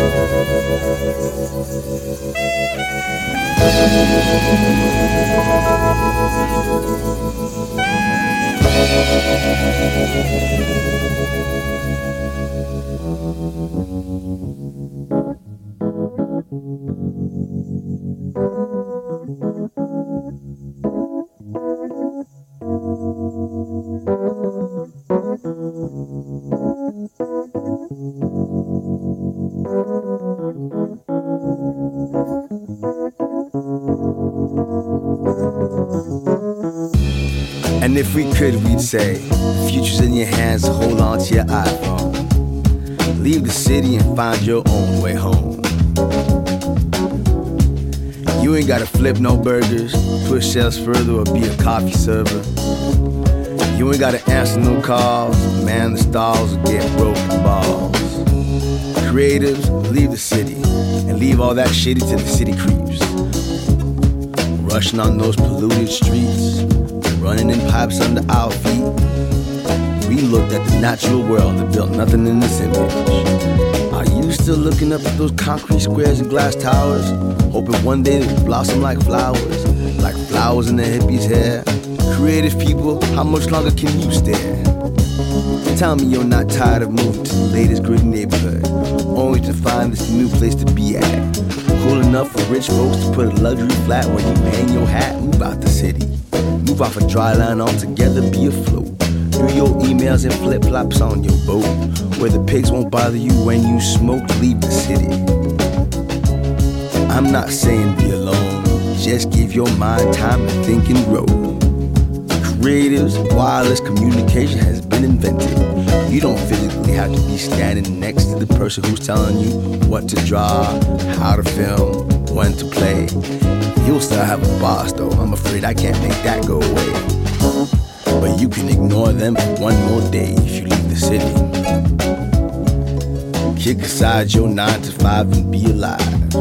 And if we could, we'd say, the future's in your hands, so hold on to your iPhone. Leave the city and find your own way home. You ain't gotta flip no burgers, push shelves further, or be a coffee server. You ain't gotta answer no calls, man the stalls, or get broken balls. Creatives, leave the city, and leave all that shitty to the city creeps. Rushing on those polluted streets, running in pipes under our feet. We looked at the natural world and built nothing in this image. Are you still looking up at those concrete squares and glass towers, hoping one day they will blossom like flowers in the hippies' hair? Creative people, how much longer can you stare? Tell me you're not tired of moving to the latest gritty neighborhood, only to find this new place to be at. Cool enough for rich folks to put a luxury flat where you hang your hat. Move out the city, move off a dry line altogether, be afloat. Do your emails and flip-flops on your boat, where the pigs won't bother you when you smoke. Leave the city. I'm not saying be alone, just give your mind time to think and grow. Creatives, wireless communication has been invented. You don't physically have to be standing next to the person who's telling you what to draw, how to film, when to play. You'll still have a boss though, I'm afraid I can't make that go away. But you can ignore them for one more day if you leave the city. Kick aside your 9 to 5 and be alive.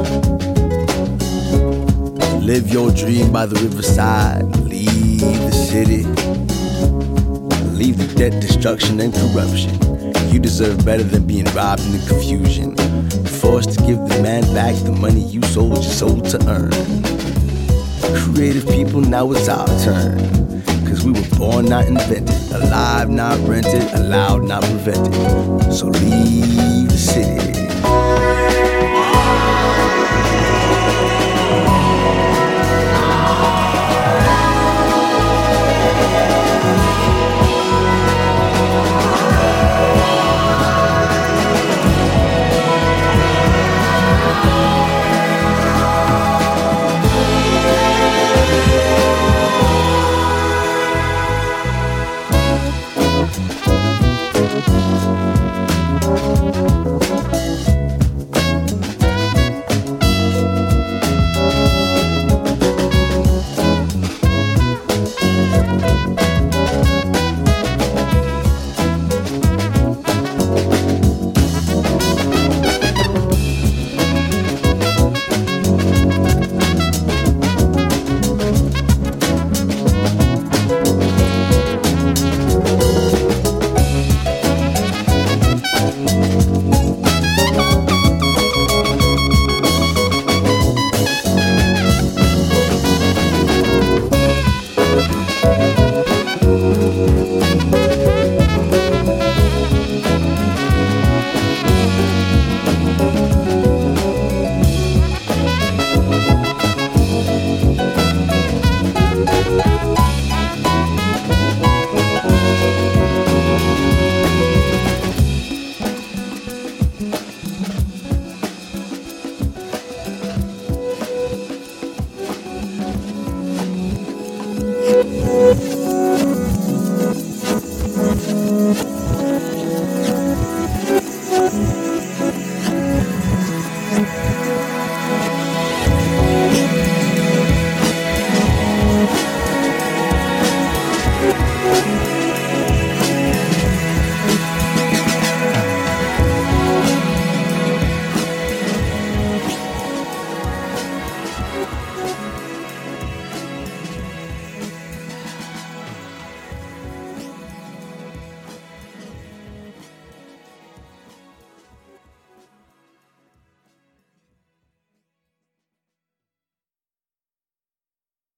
Live your dream by the riverside. Leave the city. Leave the debt, destruction, and corruption. You deserve better than being robbed in the confusion. Forced to give the man back the money you sold your soul to earn. Creative people, now it's our turn. Cause we were born, not invented. Alive, not rented. Allowed, not prevented. So leave the city.